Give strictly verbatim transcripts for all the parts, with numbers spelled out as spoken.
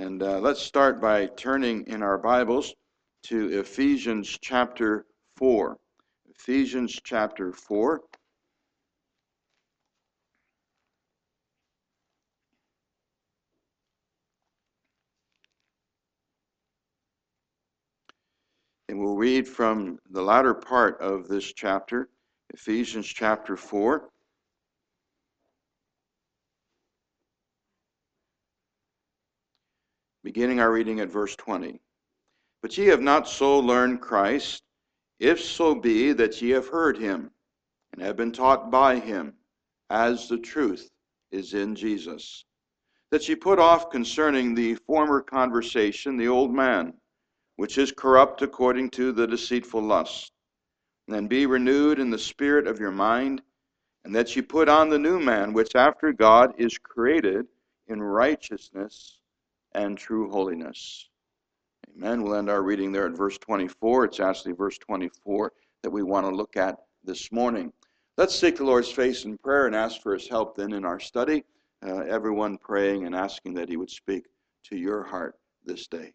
And uh, let's start by turning in our Bibles to Ephesians chapter four. Ephesians chapter four. And we'll read from the latter part of this chapter, Ephesians chapter four. Beginning our reading at verse twenty. But ye have not so learned Christ, if so be that ye have heard him, and have been taught by him, as the truth is in Jesus. That ye put off concerning the former conversation the old man, which is corrupt according to the deceitful lust, and be renewed in the spirit of your mind, and that ye put on the new man, which after God is created in righteousness and true holiness. Amen. We'll end our reading there at verse twenty-four. It's actually verse twenty-four that we want to look at this morning. Let's seek the Lord's face in prayer and ask for his help then in our study. Uh, everyone praying and asking that he would speak to your heart this day.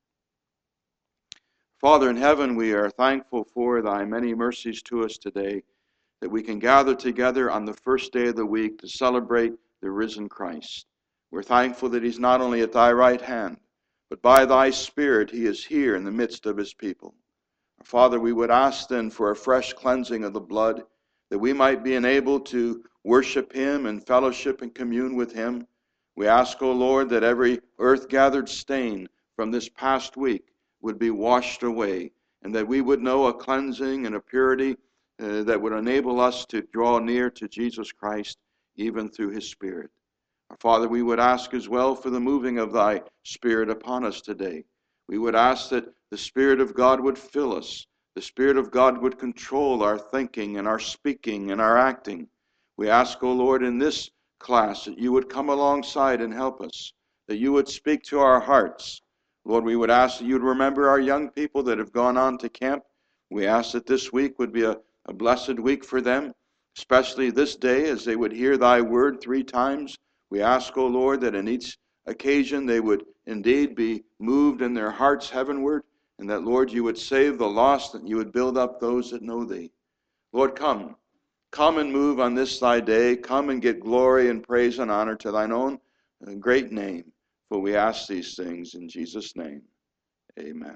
Father in heaven, we are thankful for thy many mercies to us today, that we can gather together on the first day of the week to celebrate the risen Christ. We're thankful that he's not only at thy right hand, but by thy Spirit he is here in the midst of his people. Father, we would ask then for a fresh cleansing of the blood, that we might be enabled to worship him and fellowship and commune with him. We ask, O Lord, that every earth-gathered stain from this past week would be washed away, and that we would know a cleansing and a purity uh, that would enable us to draw near to Jesus Christ, even through his Spirit. Our Father, we would ask as well for the moving of thy Spirit upon us today. We would ask that the Spirit of God would fill us. The Spirit of God would control our thinking and our speaking and our acting. We ask, O Lord, in this class that you would come alongside and help us, that you would speak to our hearts. Lord, we would ask that you would remember our young people that have gone on to camp. We ask that this week would be a, a blessed week for them, especially this day as they would hear thy word three times. We ask, O Lord, that in each occasion they would indeed be moved in their hearts heavenward, and that, Lord, you would save the lost, and you would build up those that know thee. Lord, come. Come and move on this thy day. Come and get glory and praise and honor to thine own great name. For we ask these things in Jesus' name. Amen.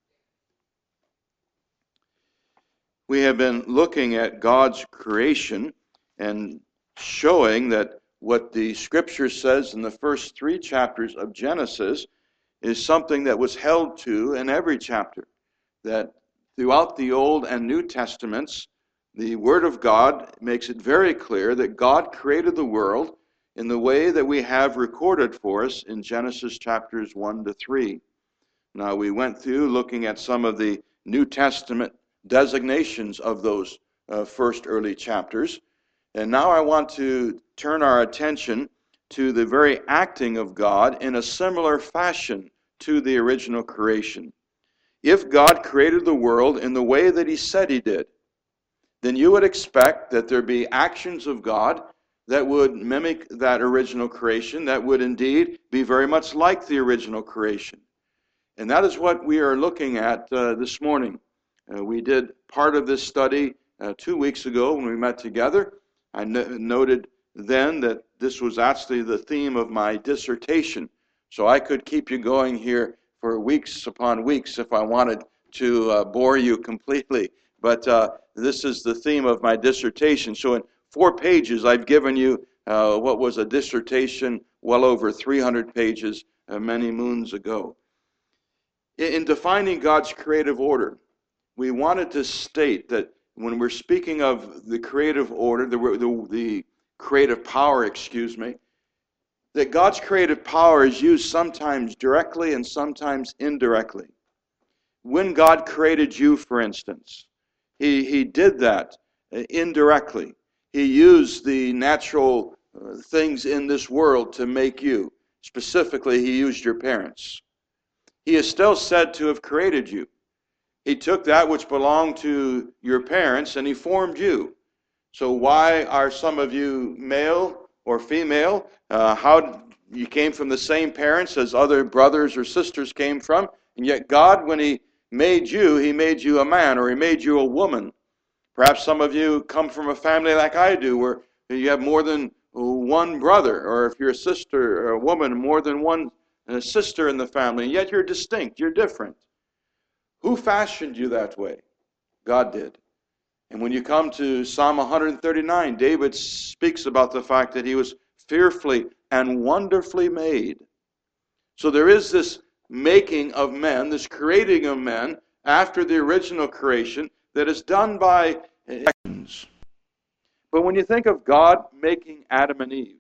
We have been looking at God's creation and showing that what the Scripture says in the first three chapters of Genesis is something that was held to in every chapter. That throughout the Old and New Testaments, the Word of God makes it very clear that God created the world in the way that we have recorded for us in Genesis chapters one to three. Now, we went through looking at some of the New Testament designations of those uh, first early chapters. And now I want to turn our attention to the very acting of God in a similar fashion to the original creation. If God created the world in the way that he said he did, then you would expect that there be actions of God that would mimic that original creation, that would indeed be very much like the original creation. And that is what we are looking at uh, this morning. Uh, we did part of this study uh, two weeks ago when we met together. I no- noted then that this was actually the theme of my dissertation. So I could keep you going here for weeks upon weeks if I wanted to uh, bore you completely. But uh, this is the theme of my dissertation. So in four pages, I've given you uh, what was a dissertation well over three hundred pages uh, many moons ago. In defining God's creative order, we wanted to state that when we're speaking of the creative order, the, the, the creative power, excuse me, that God's creative power is used sometimes directly and sometimes indirectly. When God created you, for instance, he, he did that indirectly. He used the natural uh, things in this world to make you. Specifically, he used your parents. He is still said to have created you. He took that which belonged to your parents and he formed you. So why are some of you male or female? Uh, how you came from the same parents as other brothers or sisters came from, and yet God, when He made you, He made you a man, or He made you a woman. Perhaps some of you come from a family like I do, where you have more than one brother, or if you're a sister or a woman, more than one sister in the family, and yet you're distinct, you're different. Who fashioned you that way? God did. And when you come to Psalm one thirty-nine, David speaks about the fact that he was fearfully and wonderfully made. So there is this making of men, this creating of men after the original creation that is done by actions. But when you think of God making Adam and Eve,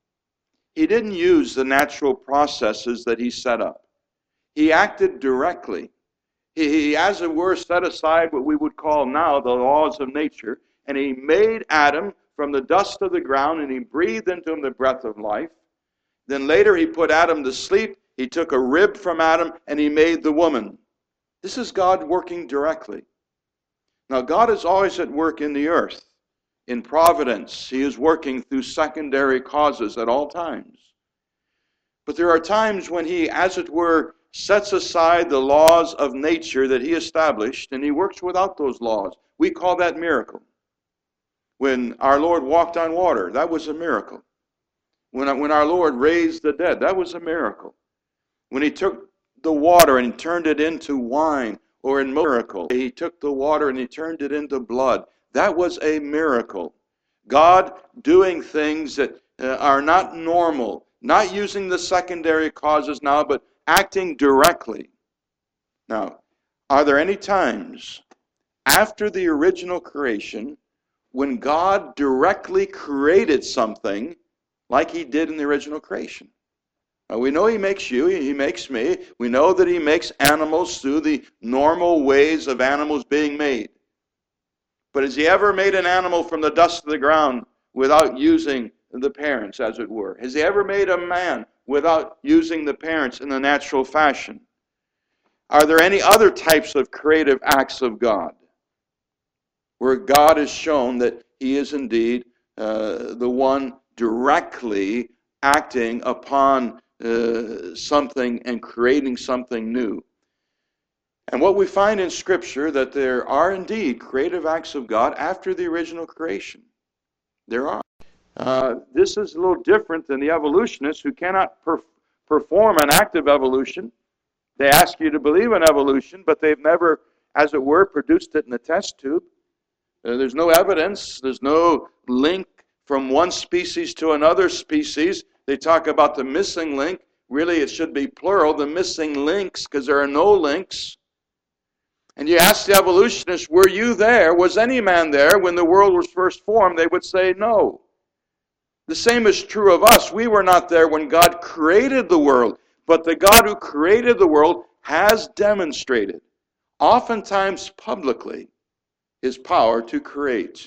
He didn't use the natural processes that He set up. He acted directly. He, he, as it were, set aside what we would call now the laws of nature, and He made Adam from the dust of the ground, and He breathed into him the breath of life. Then later He put Adam to sleep. He took a rib from Adam, and He made the woman. This is God working directly. Now, God is always at work in the earth, in providence. He is working through secondary causes at all times. But there are times when He, as it were, sets aside the laws of nature that He established, and He works without those laws. We call that miracle. When our Lord walked on water, that was a miracle. When, when our Lord raised the dead, that was a miracle. When He took the water and turned it into wine, or in miracle, He took the water and He turned it into blood, that was a miracle. God doing things that uh, are not normal, not using the secondary causes now, but acting directly. Now, are there any times after the original creation when God directly created something like He did in the original creation? Now, we know He makes you, He makes me. We know that He makes animals through the normal ways of animals being made. But has He ever made an animal from the dust of the ground without using the parents, as it were? Has He ever made a man without using the parents in the natural fashion? Are there any other types of creative acts of God where God has shown that He is indeed uh, the one directly acting upon uh, something and creating something new? And what we find in Scripture, that there are indeed creative acts of God after the original creation. There are. Uh, this is a little different than the evolutionists who cannot per- perform an active evolution. They ask you to believe in evolution, but they've never, as it were, produced it in a test tube. Uh, there's no evidence. There's no link from one species to another species. They talk about the missing link. Really, it should be plural, the missing links, because there are no links. And you ask the evolutionists, were you there? Was any man there when the world was first formed? They would say no. The same is true of us. We were not there when God created the world, but the God who created the world has demonstrated, oftentimes publicly, His power to create.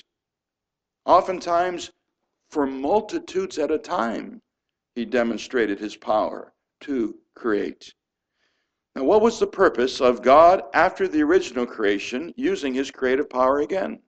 Oftentimes, for multitudes at a time, He demonstrated His power to create. Now, what was the purpose of God after the original creation using His creative power again?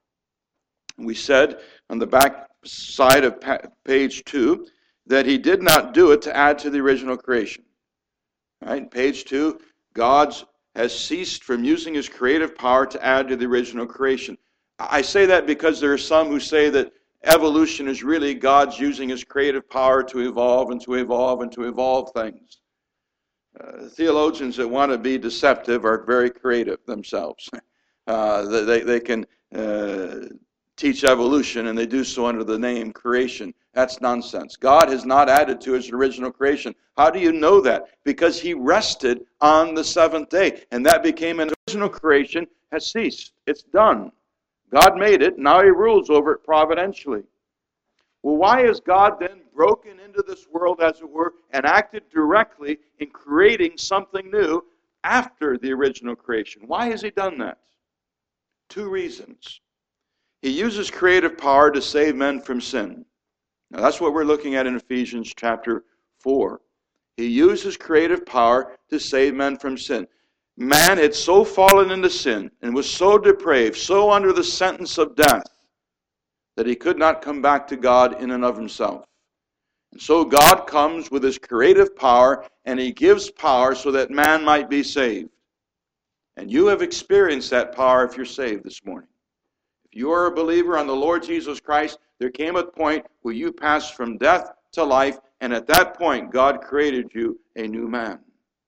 We said on the back side of page two that He did not do it to add to the original creation. Right? Page two, God has ceased from using His creative power to add to the original creation. I say that because there are some who say that evolution is really God's using His creative power to evolve and to evolve and to evolve things. Uh, theologians that want to be deceptive are very creative themselves. Uh, they, they can uh, teach evolution, and they do so under the name creation. That's nonsense. God has not added to His original creation. How do you know that? Because He rested on the seventh day, and that became an original creation has ceased. It's done. God made it. Now He rules over it providentially. Well, why has God then broken into this world, as it were, and acted directly in creating something new after the original creation? Why has He done that? Two reasons. He uses creative power to save men from sin. Now, that's what we're looking at in Ephesians chapter four. He uses creative power to save men from sin. Man had so fallen into sin and was so depraved, so under the sentence of death, that he could not come back to God in and of himself. So God comes with his creative power, and he gives power so that man might be saved. And you have experienced that power if you're saved this morning. If you are a believer on the Lord Jesus Christ, there came a point where you passed from death to life, and at that point, God created you a new man.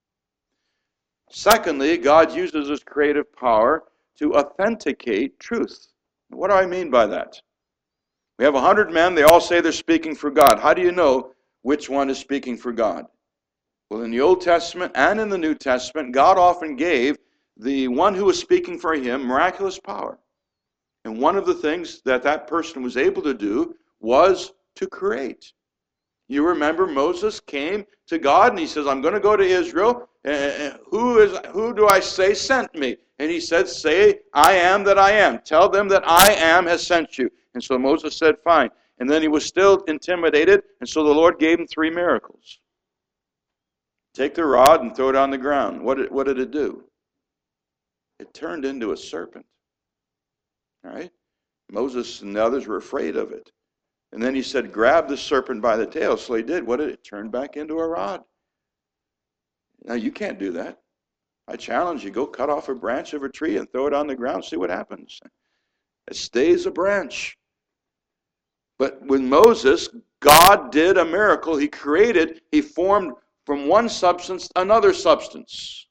Secondly, God uses his creative power to authenticate truth. What do I mean by that? We have a hundred men, they all say they're speaking for God. How do you know which one is speaking for God? Well, in the Old Testament and in the New Testament, God often gave the one who was speaking for him miraculous power. And one of the things that that person was able to do was to create. You remember Moses came to God and he says, I'm going to go to Israel. Uh, who is? Who do I say sent me? And he said, say, I am that I am. Tell them that I am has sent you. And so Moses said, fine. And then he was still intimidated, and so the Lord gave him three miracles. Take the rod and throw it on the ground. What did, what did it do? It turned into a serpent. All right? Moses and the others were afraid of it. And then he said, grab the serpent by the tail. So he did. What did it turn back into? A rod. Now you can't do that. I challenge you, go cut off a branch of a tree and throw it on the ground, see what happens. It stays a branch. But with Moses, God did a miracle. He created, he formed from one substance another substance.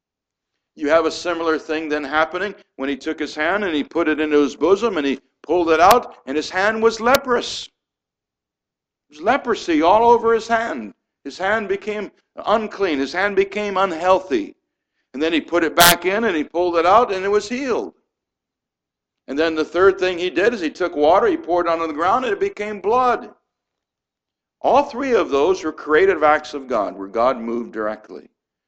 You have a similar thing then happening when he took his hand and he put it into his bosom and he pulled it out, and his hand was leprous. There was leprosy all over his hand. His hand became unclean. His hand became unhealthy. And then he put it back in and he pulled it out and it was healed. And then the third thing he did is he took water, he poured it on the ground, and it became blood. All three of those were creative acts of God, where God moved directly.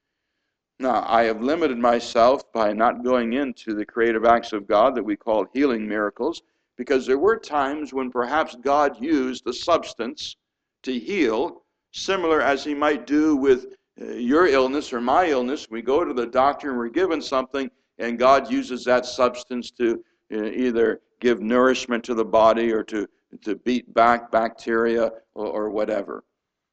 Now, I have limited myself by not going into the creative acts of God that we call healing miracles, because there were times when perhaps God used a substance to heal, similar as he might do with uh, your illness or my illness. We go to the doctor and we're given something, and God uses that substance to either give nourishment to the body or to, to beat back bacteria or, or whatever.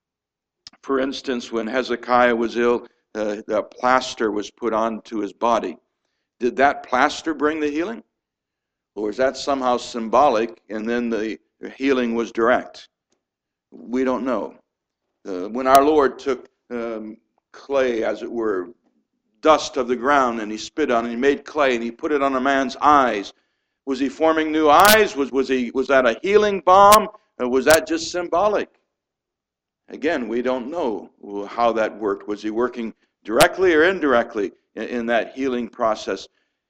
For instance, when Hezekiah was ill, uh, the plaster was put onto his body. Did that plaster bring the healing? Or is that somehow symbolic and then the healing was direct? We don't know. Uh, when our Lord took um, clay, as it were, dust of the ground, and he spit on it, and he made clay, and he put it on a man's eyes, was he forming new eyes? Was, was, he, was that a healing balm? Or was that just symbolic? Again, we don't know how that worked. Was he working directly or indirectly in, in that healing process?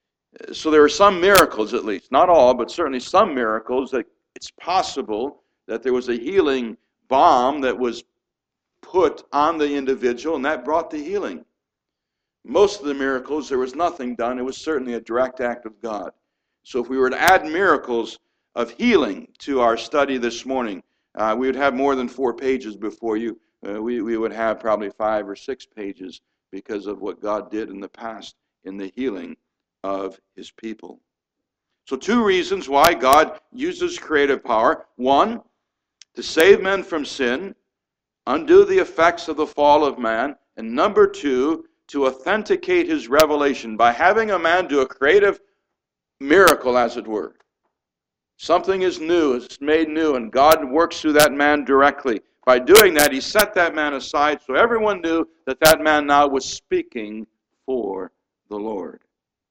So there are some miracles, at least. Not all, but certainly some miracles that it's possible that there was a healing balm that was put on the individual, and that brought the healing. Most of the miracles, there was nothing done. It was certainly a direct act of God. So if we were to add miracles of healing to our study this morning, uh, we would have more than four pages before you. Uh, we, we would have probably five or six pages because of what God did in the past in the healing of his people. So two reasons why God uses creative power. One, to save men from sin, undo the effects of the fall of man. And number two, to authenticate his revelation by having a man do a creative miracle, as it were. Something is new, it's made new, and God works through that man directly. By doing that, he set that man aside so everyone knew that that man now was speaking for the Lord.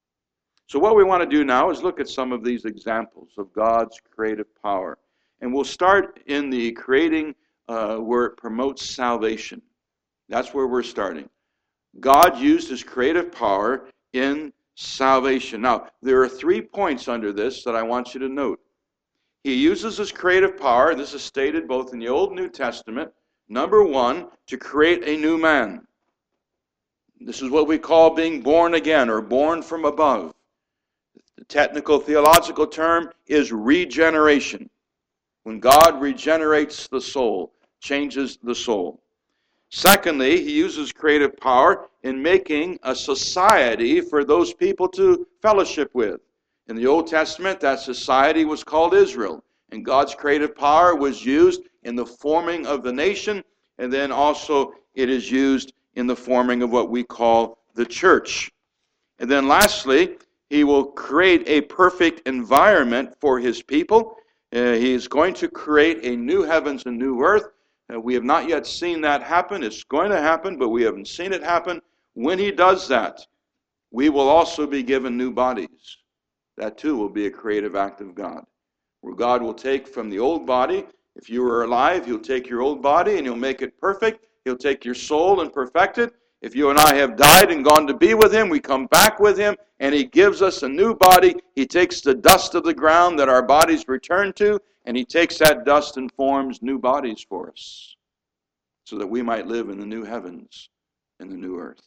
So what we want to do now is look at some of these examples of God's creative power. And we'll start in the creating uh, where it promotes salvation. That's where we're starting. God used his creative power in salvation. Now, there are three points under this that I want you to note. He uses his creative power, this is stated both in the Old and New Testament, number one, to create a new man. This is what we call being born again or born from above. The technical theological term is regeneration. When God regenerates the soul, changes the soul. Secondly, he uses creative power in making a society for those people to fellowship with. In the Old Testament, that society was called Israel. And God's creative power was used in the forming of the nation, and then also it is used in the forming of what we call the church. And then lastly, he will create a perfect environment for his people. Uh, he is going to create a new heavens and new earth. Uh, we have not yet seen that happen. It's going to happen, but we haven't seen it happen. When he does that, we will also be given new bodies. That too will be a creative act of God, where God will take from the old body. If you were alive, he'll take your old body and he'll make it perfect. He'll take your soul and perfect it. If you and I have died and gone to be with him, we come back with him, and he gives us a new body. He takes the dust of the ground that our bodies return to, and he takes that dust and forms new bodies for us, so that we might live in the new heavens and the new earth.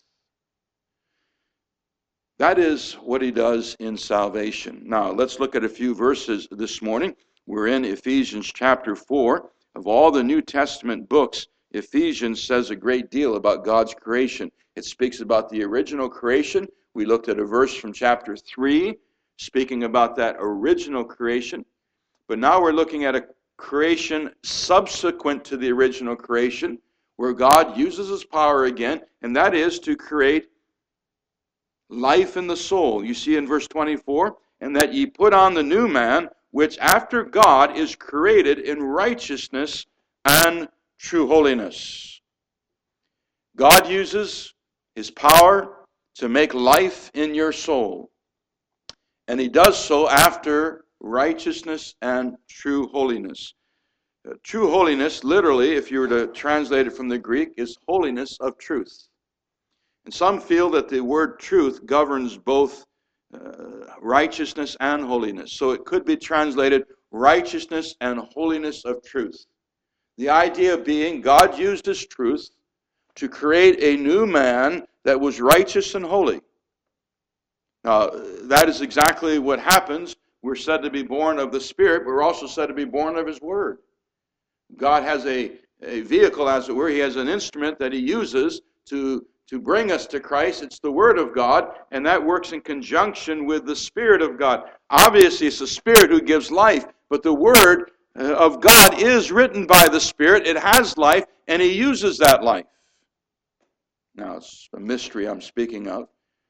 That is what he does in salvation. Now, let's look at a few verses this morning. We're in Ephesians chapter four. Of all the New Testament books, Ephesians says a great deal about God's creation. It speaks about the original creation. We looked at a verse from chapter three, speaking about that original creation. But now we're looking at a creation subsequent to the original creation, where God uses his power again, and that is to create life in the soul. You see in verse twenty-four, and that ye put on the new man, which after God is created in righteousness and true holiness. God uses his power to make life in your soul, and he does so after righteousness and true holiness. Uh, true holiness, literally, if you were to translate it from the Greek, is holiness of truth. And some feel that the word truth governs both uh, righteousness and holiness. So it could be translated righteousness and holiness of truth. The idea being God used his truth to create a new man that was righteous and holy. Now, that is exactly what happens. We're said to be born of the Spirit, but we're also said to be born of his Word. God has a, a vehicle, as it were. He has an instrument that he uses to To bring us to Christ. It's the Word of God, and that works in conjunction with the Spirit of God. Obviously, it's the Spirit who gives life, but the Word of God is written by the Spirit. It has life, and he uses that life. Now, it's a mystery I'm speaking of.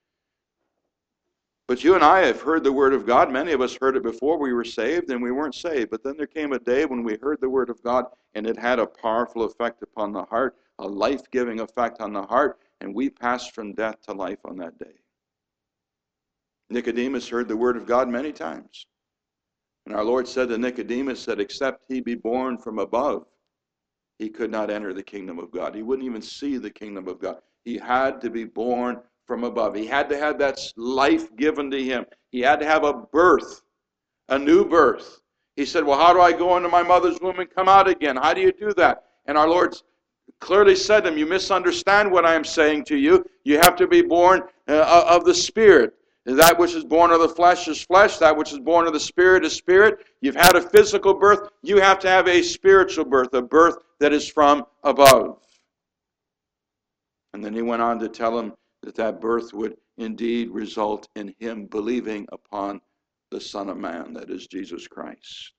But you and I have heard the Word of God. Many of us heard it before we were saved, and we weren't saved. But then there came a day when we heard the Word of God, and it had a powerful effect upon the heart, a life-giving effect on the heart, and we passed from death to life on that day. Nicodemus heard the Word of God many times. And our Lord said to Nicodemus that except he be born from above, he could not enter the kingdom of God. He wouldn't even see the kingdom of God. He had to be born from above. He had to have that life given to him. He had to have a birth, a new birth. He said, well, how do I go into my mother's womb and come out again? How do you do that? And our Lord clearly said to him, you misunderstand what I am saying to you. You have to be born uh, of the Spirit. That which is born of the flesh is flesh. That which is born of the Spirit is spirit. You've had a physical birth. You have to have a spiritual birth, a birth that is from above. And then he went on to tell him that that birth would indeed result in him believing upon the Son of Man, that is Jesus Christ.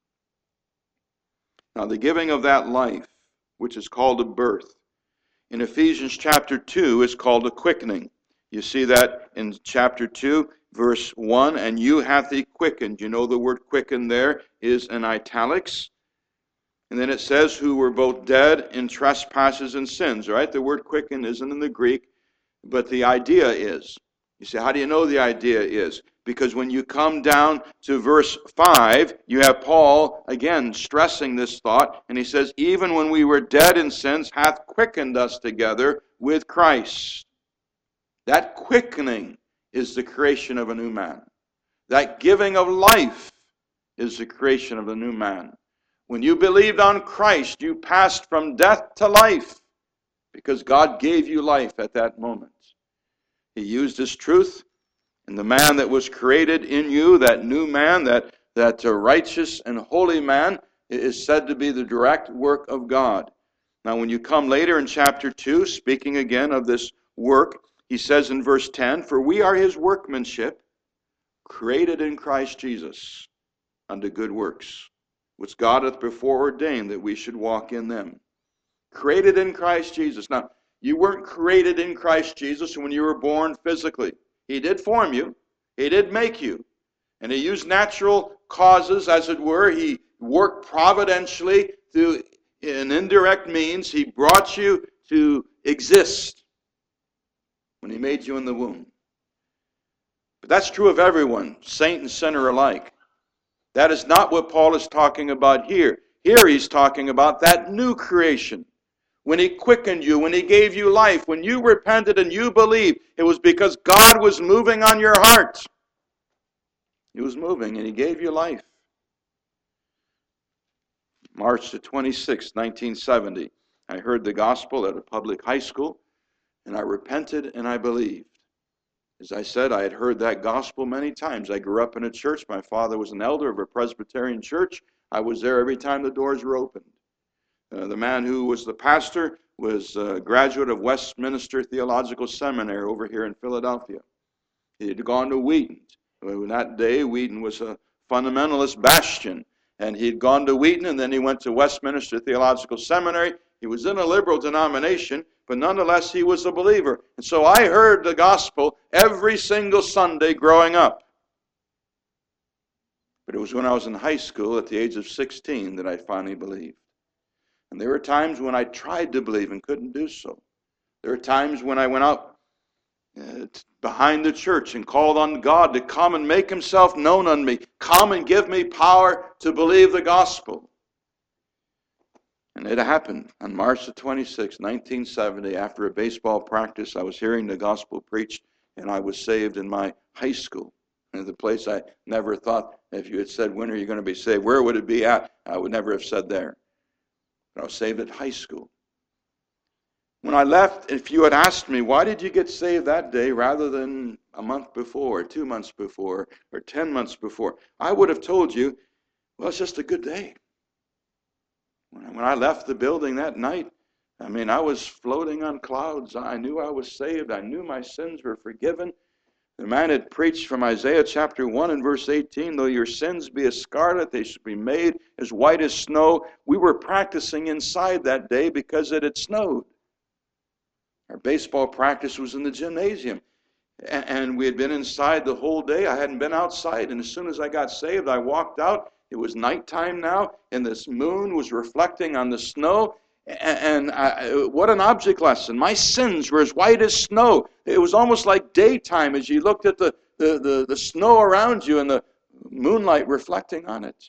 Now, the giving of that life, which is called a birth, in Ephesians chapter two is called a quickening. You see that in chapter two, verse one, and you hath he quickened. You know the word quickened there is in italics. And then it says, who were both dead in trespasses and sins, right? The word quicken isn't in the Greek, but the idea is. You say, how do you know the idea is? Because when you come down to verse five, you have Paul, again, stressing this thought, and he says, even when we were dead in sins, hath quickened us together with Christ. That quickening is the creation of a new man. That giving of life is the creation of a new man. When you believed on Christ, you passed from death to life because God gave you life at that moment. He used his truth, and the man that was created in you, that new man, that, that righteous and holy man, is said to be the direct work of God. Now, when you come later in chapter two, speaking again of this work, he says in verse ten, for we are his workmanship, created in Christ Jesus unto good works, which God hath before ordained that we should walk in them. Created in Christ Jesus. Now, you weren't created in Christ Jesus when you were born physically. He did form you. He did make you. And He used natural causes, as it were. He worked providentially through an indirect means. He brought you to exist when He made you in the womb. But that's true of everyone, saint and sinner alike. That is not what Paul is talking about here. Here he's talking about that new creation. When He quickened you, when He gave you life, when you repented and you believed, it was because God was moving on your heart. He was moving and He gave you life. March the twenty-sixth, nineteen seventy, I heard the gospel at a public high school, and I repented and I believed. As I said, I had heard that gospel many times. I grew up in a church. My father was an elder of a Presbyterian church. I was there every time the doors were opened. Uh, the man who was the pastor was a graduate of Westminster Theological Seminary over here in Philadelphia. He had gone to Wheaton. In that day, Wheaton was a fundamentalist bastion. And he had gone to Wheaton, and then he went to Westminster Theological Seminary. He was in a liberal denomination, but nonetheless he was a believer. And so I heard the gospel every single Sunday growing up. But it was when I was in high school at the age of sixteen that I finally believed. And there were times when I tried to believe and couldn't do so. There were times when I went out uh, behind the church and called on God to come and make Himself known unto me. Come and give me power to believe the gospel. And it happened on March the twenty-sixth, nineteen seventy, after a baseball practice. I was hearing the gospel preached, and I was saved in my high school. And the place I never thought, if you had said, when are you going to be saved, where would it be at? I would never have said there. But I was saved at high school. When I left, if you had asked me, why did you get saved that day rather than a month before, or two months before, or ten months before, I would have told you, well, it's just a good day. When I left the building that night, I mean, I was floating on clouds. I knew I was saved. I knew my sins were forgiven. The man had preached from Isaiah chapter one and verse eighteen, though your sins be as scarlet, they should be made as white as snow. We were practicing inside that day because it had snowed. Our baseball practice was in the gymnasium. And we had been inside the whole day. I hadn't been outside. And as soon as I got saved, I walked out. It was nighttime now, and this moon was reflecting on the snow. And I, what an object lesson. My sins were as white as snow. It was almost like daytime as you looked at the, the, the, the snow around you and the moonlight reflecting on it.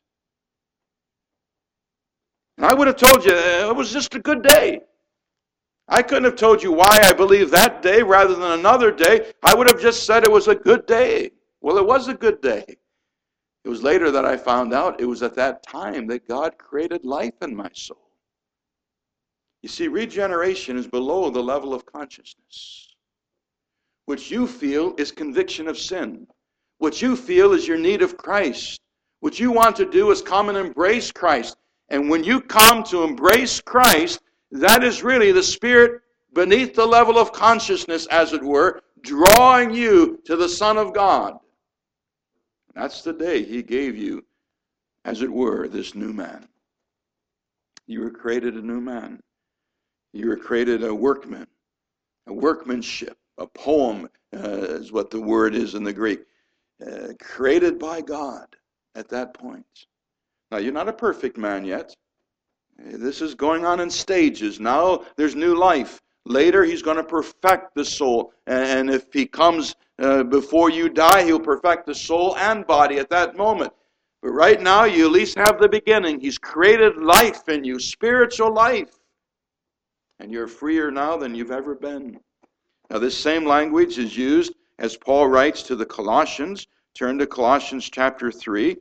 And I would have told you it was just a good day. I couldn't have told you why I believed that day rather than another day. I would have just said it was a good day. Well, it was a good day. It was later that I found out it was at that time that God created life in my soul. You see, regeneration is below the level of consciousness. What you feel is conviction of sin. What you feel is your need of Christ. What you want to do is come and embrace Christ. And when you come to embrace Christ, that is really the Spirit beneath the level of consciousness, as it were, drawing you to the Son of God. That's the day He gave you, as it were, this new man. You were created a new man. You were created a workman, a workmanship, a poem uh, is what the word is in the Greek, uh, created by God at that point. Now, you're not a perfect man yet. This is going on in stages. Now there's new life. Later He's going to perfect the soul. And if He comes uh, before you die, He'll perfect the soul and body at that moment. But right now you at least have the beginning. He's created life in you, spiritual life. And you're freer now than you've ever been. Now this same language is used as Paul writes to the Colossians. Turn to Colossians chapter three.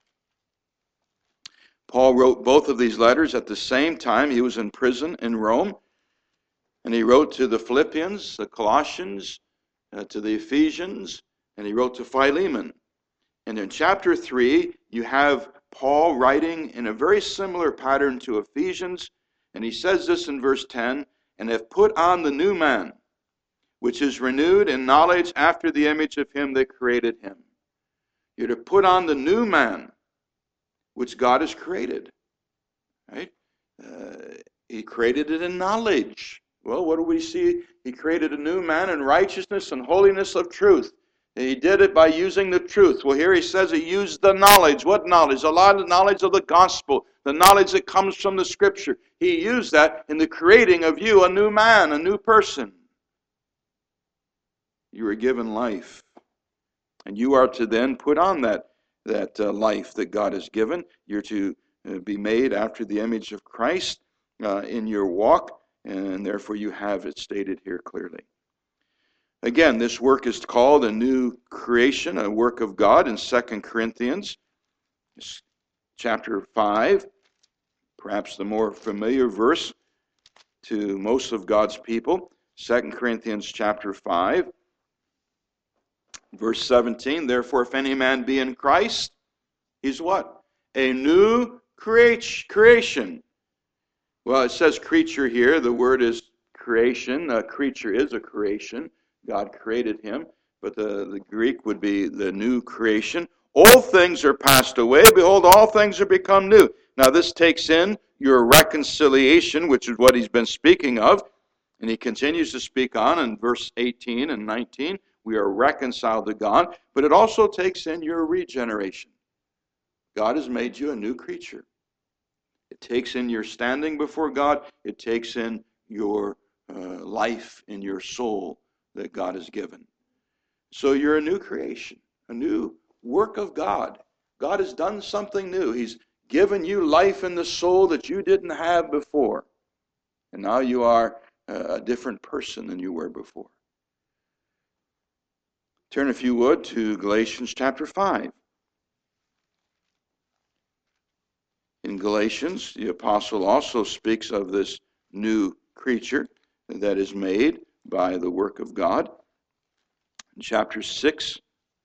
Paul wrote both of these letters at the same time. He was in prison in Rome. And he wrote to the Philippians, the Colossians, uh, to the Ephesians, and he wrote to Philemon. And in chapter three, you have Paul writing in a very similar pattern to Ephesians. And he says this in verse ten, and have put on the new man, which is renewed in knowledge after the image of Him that created him. You're to put on the new man, which God has created. Right? Uh, he created it in knowledge. Well, what do we see? He created a new man in righteousness and holiness of truth. And he did it by using the truth. Well, here he says he used the knowledge. What knowledge? A lot of knowledge of the gospel, the knowledge that comes from the scripture. He used that in the creating of you, a new man, a new person. You were given life. And you are to then put on that, that uh, life that God has given. You're to uh, be made after the image of Christ uh, in your walk, and therefore you have it stated here clearly. Again, this work is called a new creation, a work of God in Second Corinthians chapter five, perhaps the more familiar verse to most of God's people. Second Corinthians chapter five. Verse seventeen, therefore, if any man be in Christ, he's what? A new creation. Well, it says creature here. The word is creation. A creature is a creation. God created him. But the, the Greek would be the new creation. All things are passed away. Behold, all things are become new. Now, this takes in your reconciliation, which is what he's been speaking of. And he continues to speak on in verse eighteen and nineteen. We are reconciled to God, but it also takes in your regeneration. God has made you a new creature. It takes in your standing before God. It takes in your uh, life in your soul that God has given. So you're a new creation, a new work of God. God has done something new. He's given you life in the soul that you didn't have before. And now you are a different person than you were before. Turn, if you would, to Galatians chapter five. In Galatians, the apostle also speaks of this new creature that is made by the work of God. In chapter six,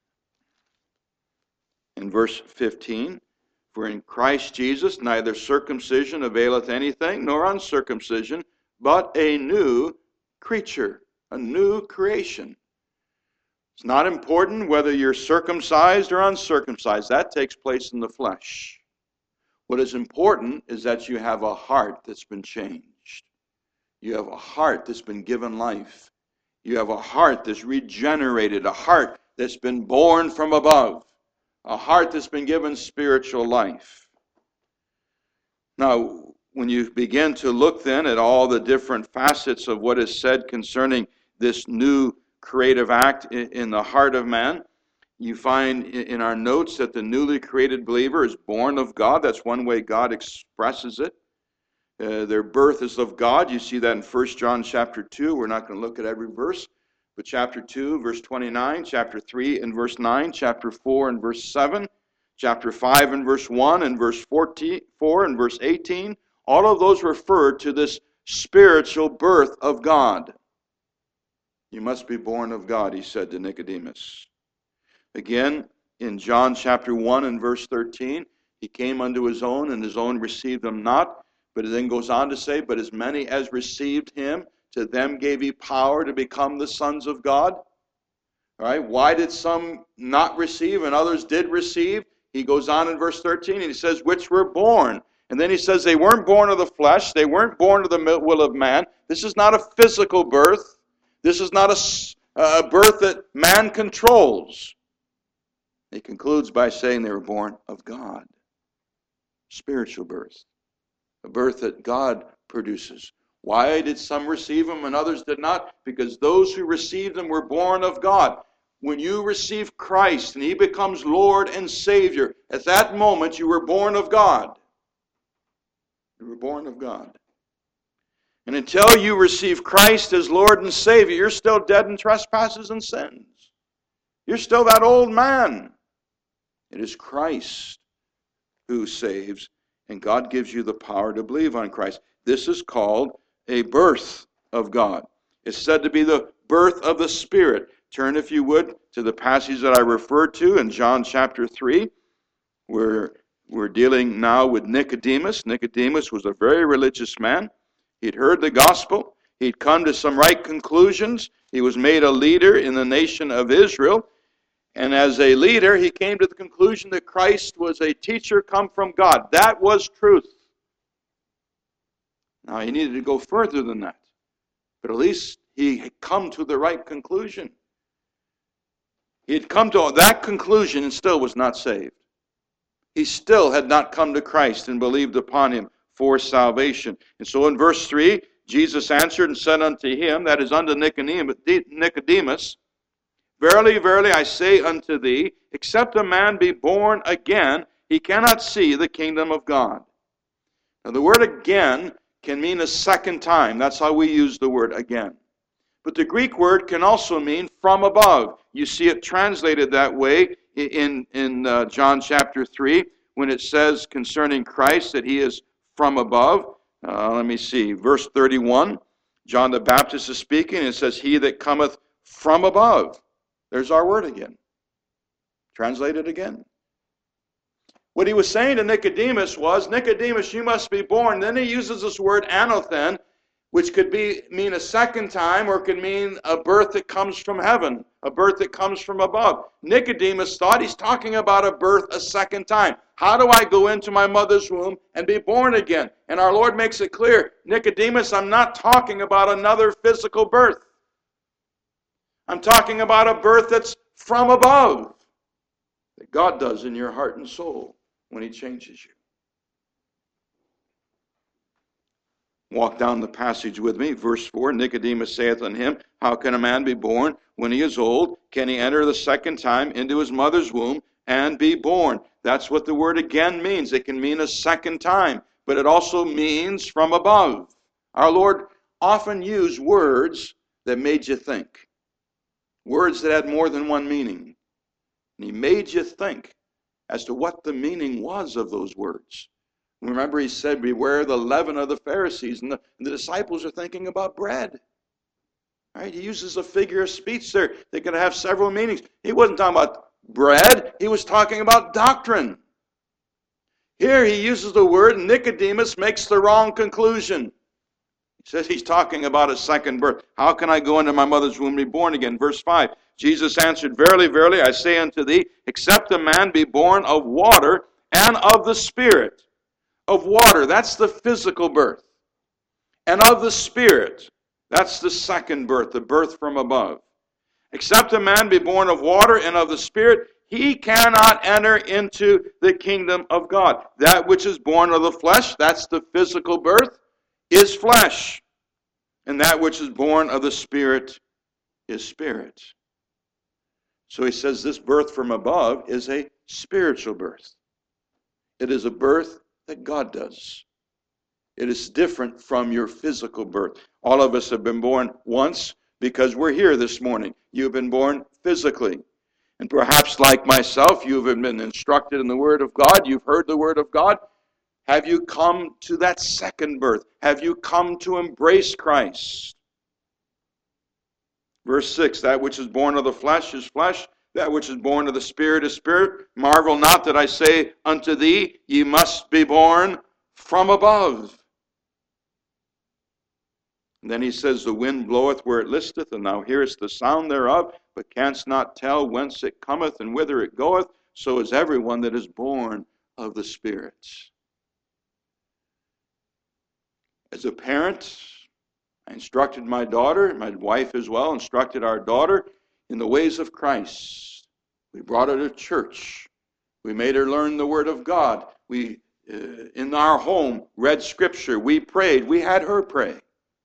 in verse fifteen, for in Christ Jesus neither circumcision availeth anything, nor uncircumcision, but a new creature, a new creation. It's not important whether you're circumcised or uncircumcised. That takes place in the flesh. What is important is that you have a heart that's been changed. You have a heart that's been given life. You have a heart that's regenerated, a heart that's been born from above, a heart that's been given spiritual life. Now, when you begin to look then at all the different facets of what is said concerning this new creative act in the heart of man, you find in our notes that the newly created believer is born of God. That's one way God expresses it. Uh, their birth is of God. You see that in First John chapter two. We're not going to look at every verse, but chapter two, verse twenty-nine, chapter three and verse nine, chapter four and verse seven, chapter five and verse one, and verse four and verse eighteen. All of those refer to this spiritual birth of God. You must be born of God, he said to Nicodemus. Again, in John chapter one and verse thirteen, he came unto his own, and his own received him not. But it then goes on to say, but as many as received him, to them gave he power to become the sons of God. All right, why did some not receive and others did receive? He goes on in verse thirteen, and he says, which were born. And then he says they weren't born of the flesh, they weren't born of the will of man. This is not a physical birth. This is not a, a birth that man controls. He concludes by saying they were born of God. Spiritual birth. A birth that God produces. Why did some receive him and others did not? Because those who received him were born of God. When you receive Christ and he becomes Lord and Savior, at that moment you were born of God. You were born of God. And until you receive Christ as Lord and Savior, you're still dead in trespasses and sins. You're still that old man. It is Christ who saves, and God gives you the power to believe on Christ. This is called a birth of God. It's said to be the birth of the Spirit. Turn, if you would, to the passage that I referred to in John chapter three, where we're dealing now with Nicodemus. Nicodemus was a very religious man. He'd heard the gospel. He'd come to some right conclusions. He was made a leader in the nation of Israel. And as a leader, he came to the conclusion that Christ was a teacher come from God. That was truth. Now, he needed to go further than that. But at least he had come to the right conclusion. He had come to that conclusion and still was not saved. He still had not come to Christ and believed upon him for salvation. And so in verse three, Jesus answered and said unto him, that is unto Nicodemus, Verily, verily, I say unto thee, except a man be born again, he cannot see the kingdom of God. Now the word again can mean a second time. That's how we use the word again. But the Greek word can also mean from above. You see it translated that way in, in uh, John chapter three, when it says concerning Christ that he is from above. Uh, let me see, verse thirty-one, John the Baptist is speaking, and it says, he that cometh from above. There's our word again. Translated again. What he was saying to Nicodemus was, Nicodemus, you must be born. Then he uses this word anothen, which could be mean a second time, or could mean a birth that comes from heaven, a birth that comes from above. Nicodemus thought he's talking about a birth a second time. How do I go into my mother's womb and be born again? And our Lord makes it clear, Nicodemus, I'm not talking about another physical birth. I'm talking about a birth that's from above, that God does in your heart and soul when he changes you. Walk down the passage with me. Verse four, Nicodemus saith unto him, how can a man be born when he is old? Can he enter the second time into his mother's womb and be born? That's what the word again means. It can mean a second time, but it also means from above. Our Lord often used words that made you think. Words that had more than one meaning. And he made you think as to what the meaning was of those words. Remember, he said, beware the leaven of the Pharisees. And the, and the disciples are thinking about bread. All right, he uses a figure of speech there that can have several meanings. He wasn't talking about bread. He was talking about doctrine. Here he uses the word, and Nicodemus makes the wrong conclusion. He says he's talking about a second birth. How can I go into my mother's womb and be born again? Verse five, Jesus answered, verily, verily, I say unto thee, except a man be born of water and of the Spirit. Of water, that's the physical birth. And of the Spirit, that's the second birth, the birth from above. Except a man be born of water and of the Spirit, he cannot enter into the kingdom of God. That which is born of the flesh, that's the physical birth, is flesh. And that which is born of the Spirit is spirit. So he says this birth from above is a spiritual birth. It is a birth that God does. It is different from your physical birth. All of us have been born once because we're here this morning. You've been born physically. And perhaps like myself, you've been instructed in the Word of God. You've heard the Word of God. Have you come to that second birth? Have you come to embrace Christ? Verse six, that which is born of the flesh is flesh. That which is born of the Spirit is spirit. Marvel not that I say unto thee, ye must be born from above. And then he says, the wind bloweth where it listeth, and thou hearest the sound thereof, but canst not tell whence it cometh and whither it goeth. So is everyone that is born of the Spirit. As a parent, I instructed my daughter, my wife as well, instructed our daughter in the ways of Christ. We brought her to church. We made her learn the Word of God. We, uh, in our home, read Scripture. We prayed. We had her pray.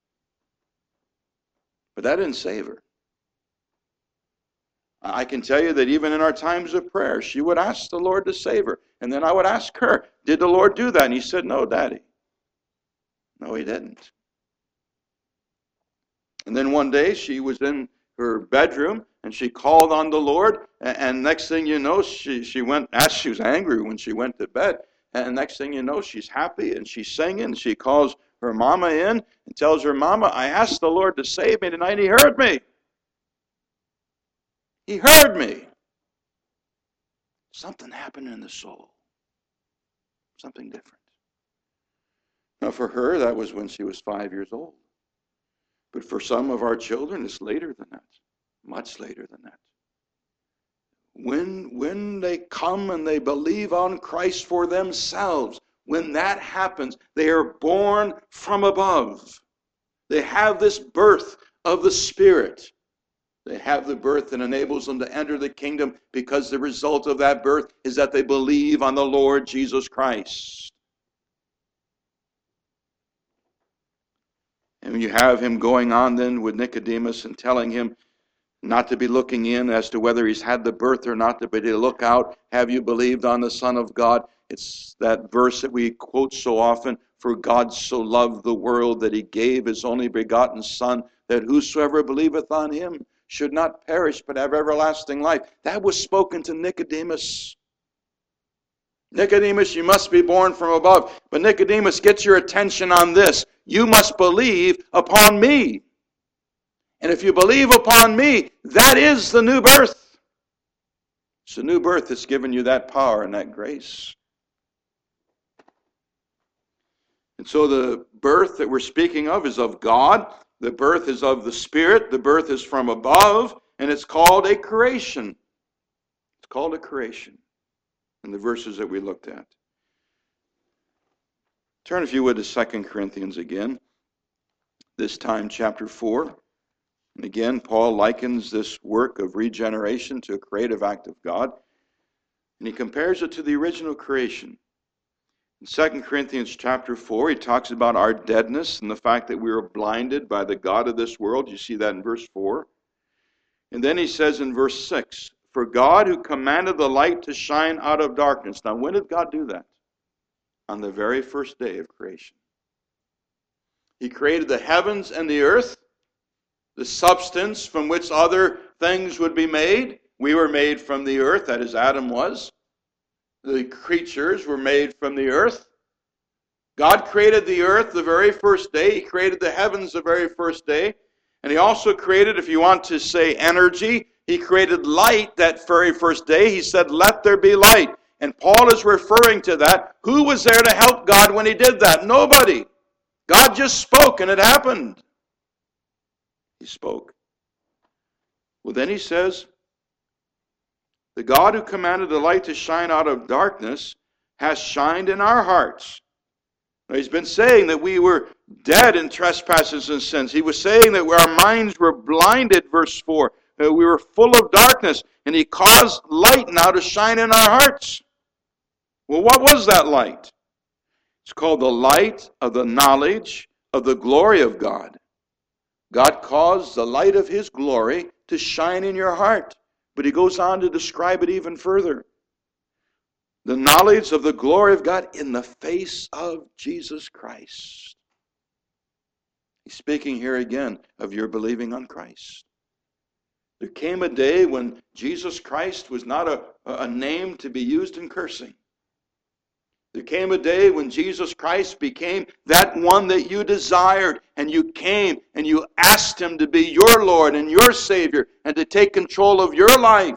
But that didn't save her. I can tell you that even in our times of prayer, she would ask the Lord to save her. And then I would ask her, did the Lord do that? And he said, no, Daddy. No, he didn't. And then one day she was in her bedroom and she called on the Lord. And next thing you know, she, she went, as she was angry when she went to bed. And next thing you know, she's happy and she's singing. She calls her mama in and tells her, Mama, I asked the Lord to save me tonight. He heard me. He heard me. Something happened in the soul. Something different. Now for her, that was when she was five years old. But for some of our children, it's later than that. Much later than that. when, when they come and they believe on Christ for themselves, when that happens, they are born from above. They have this birth of the Spirit. They have the birth that enables them to enter the kingdom because the result of that birth is that they believe on the Lord Jesus Christ. And you have him going on then with Nicodemus and telling him not to be looking in as to whether he's had the birth or not, but to look out, have you believed on the Son of God? It's that verse that we quote so often, for God so loved the world that he gave his only begotten Son, that whosoever believeth on him should not perish but have everlasting life. That was spoken to Nicodemus. Nicodemus, you must be born from above. But Nicodemus, get your attention on this. You must believe upon me. And if you believe upon me, that is the new birth. It's the new birth that's given you that power and that grace. And so the birth that we're speaking of is of God. The birth is of the Spirit. The birth is from above. And it's called a creation. It's called a creation in the verses that we looked at. Turn, if you would, to Second Corinthians again. This time, chapter four. And again, Paul likens this work of regeneration to a creative act of God. And he compares it to the original creation. In Second Corinthians chapter four, he talks about our deadness and the fact that we were blinded by the god of this world. You see that in verse four. And then he says in verse six, for God who commanded the light to shine out of darkness. Now, when did God do that? On the very first day of creation. He created the heavens and the earth, the substance from which other things would be made. We were made from the earth, that is, Adam was. The creatures were made from the earth. God created the earth the very first day. He created the heavens the very first day. And he also created, if you want to say energy, he created light that very first day. He said, let there be light. And Paul is referring to that. Who was there to help God when he did that? Nobody. God just spoke and it happened. He spoke. Well, then he says, the God who commanded the light to shine out of darkness has shined in our hearts. Now, he's been saying that we were dead in trespasses and sins. He was saying that our minds were blinded, verse four. That we were full of darkness. And he caused light now to shine in our hearts. Well, what was that light? It's called the light of the knowledge of the glory of God. God caused the light of his glory to shine in your heart. But he goes on to describe it even further. The knowledge of the glory of God in the face of Jesus Christ. He's speaking here again of your believing on Christ. There came a day when Jesus Christ was not a, a name to be used in cursing. There came a day when Jesus Christ became that one that you desired, and you came and you asked him to be your Lord and your Savior and to take control of your life.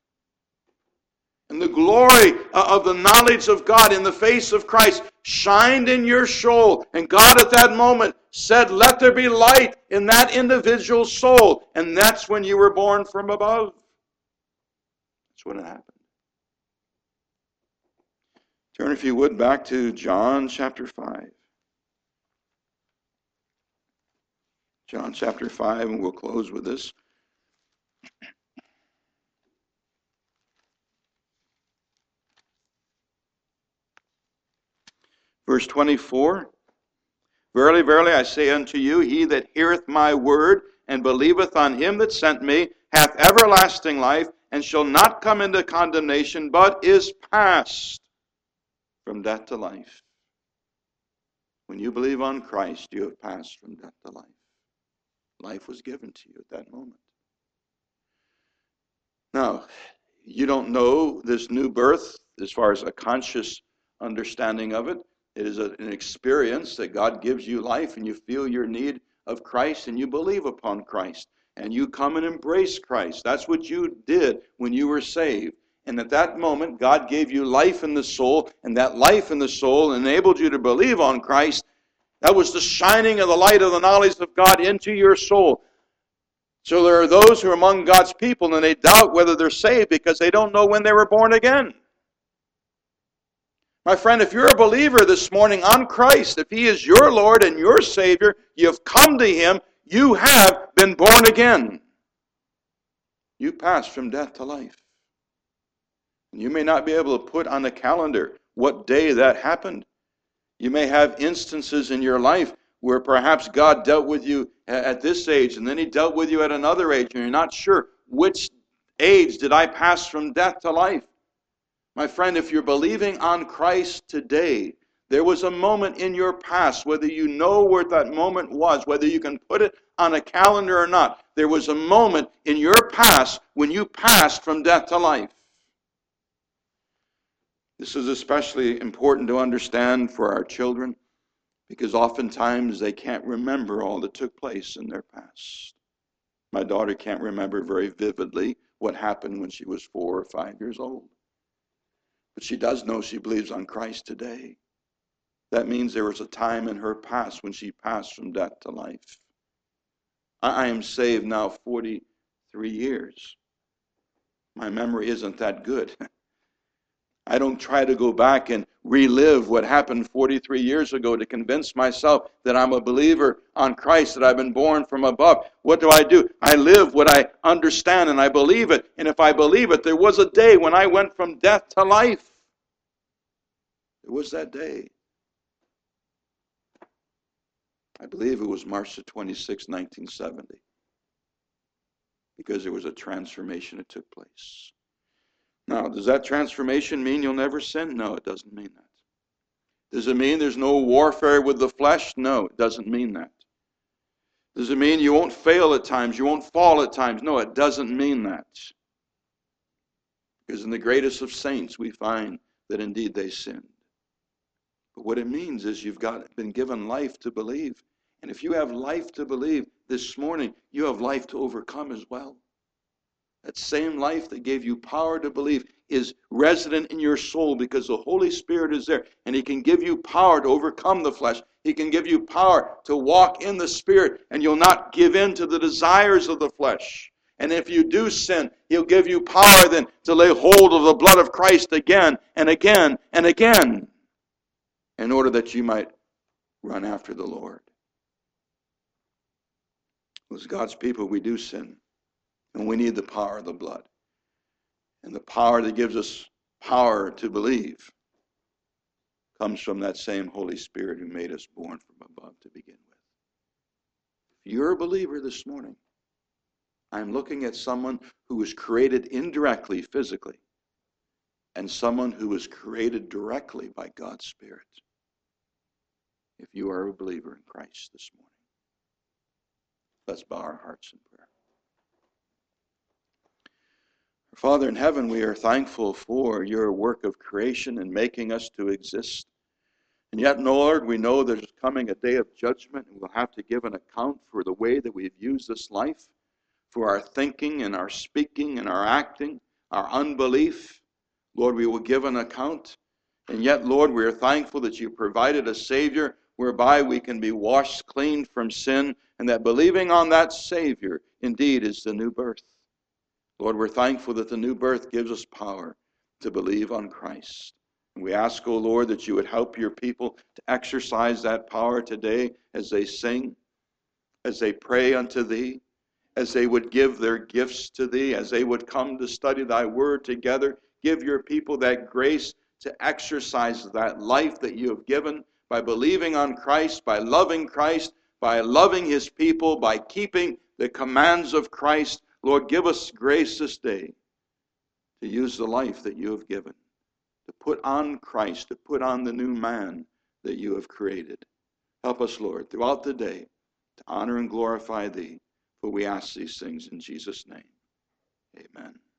And the glory of the knowledge of God in the face of Christ shined in your soul. And God at that moment said, let there be light in that individual soul. And that's when you were born from above. That's when it happened. Turn, if you would, back to John chapter five. John chapter five, and we'll close with this. Verse twenty-four. Verily, verily, I say unto you, he that heareth my word and believeth on him that sent me hath everlasting life, and shall not come into condemnation, but is passed from death to life. When you believe on Christ, you have passed from death to life. Life was given to you at that moment. Now, you don't know this new birth as far as a conscious understanding of it. It is an experience that God gives you life, and you feel your need of Christ, and you believe upon Christ, and you come and embrace Christ. That's what you did when you were saved. And at that moment, God gave you life in the soul, and that life in the soul enabled you to believe on Christ. That was the shining of the light of the knowledge of God into your soul. So there are those who are among God's people and they doubt whether they're saved because they don't know when they were born again. My friend, if you're a believer this morning on Christ, if He is your Lord and your Savior, you've come to Him, you have been born again. You passed from death to life. And you may not be able to put on the calendar what day that happened. You may have instances in your life where perhaps God dealt with you at this age and then He dealt with you at another age and you're not sure which age did I pass from death to life. My friend, if you're believing on Christ today, there was a moment in your past, whether you know where that moment was, whether you can put it on a calendar or not, there was a moment in your past when you passed from death to life. This is especially important to understand for our children because oftentimes they can't remember all that took place in their past. My daughter can't remember very vividly what happened when she was four or five years old. But she does know she believes on Christ today. That means there was a time in her past when she passed from death to life. I am saved now forty-three years. My memory isn't that good. I don't try to go back and relive what happened forty-three years ago to convince myself that I'm a believer on Christ, that I've been born from above. What do I do? I live what I understand and I believe it. And if I believe it, there was a day when I went from death to life. It was that day. I believe it was March the twenty-sixth, nineteen seventy. Because there was a transformation that took place. Now, does that transformation mean you'll never sin? No, it doesn't mean that. Does it mean there's no warfare with the flesh? No, it doesn't mean that. Does it mean you won't fail at times, you won't fall at times? No, it doesn't mean that. Because in the greatest of saints, we find that indeed they sinned. But what it means is you've got been given life to believe. And if you have life to believe this morning, you have life to overcome as well. That same life that gave you power to believe is resident in your soul because the Holy Spirit is there. And He can give you power to overcome the flesh. He can give you power to walk in the Spirit, and you'll not give in to the desires of the flesh. And if you do sin, He'll give you power then to lay hold of the blood of Christ again and again and again in order that you might run after the Lord. As God's people, we do sin. And we need the power of the blood. And the power that gives us power to believe comes from that same Holy Spirit who made us born from above to begin with. If you're a believer this morning, I'm looking at someone who was created indirectly, physically, and someone who was created directly by God's Spirit. If you are a believer in Christ this morning, let's bow our hearts in prayer. Father in heaven, we are thankful for your work of creation and making us to exist. And yet, Lord, we know there's coming a day of judgment, and we'll have to give an account for the way that we've used this life, for our thinking and our speaking and our acting, our unbelief. Lord, we will give an account. And yet, Lord, we are thankful that you provided a Savior whereby we can be washed clean from sin, and that believing on that Savior indeed is the new birth. Lord, we're thankful that the new birth gives us power to believe on Christ. And we ask, O Lord, that you would help your people to exercise that power today as they sing, as they pray unto thee, as they would give their gifts to thee, as they would come to study thy word together. Give your people that grace to exercise that life that you have given by believing on Christ, by loving Christ, by loving his people, by keeping the commands of Christ. Lord, give us grace this day to use the life that you have given, to put on Christ, to put on the new man that you have created. Help us, Lord, throughout the day to honor and glorify thee, for we ask these things in Jesus' name. Amen.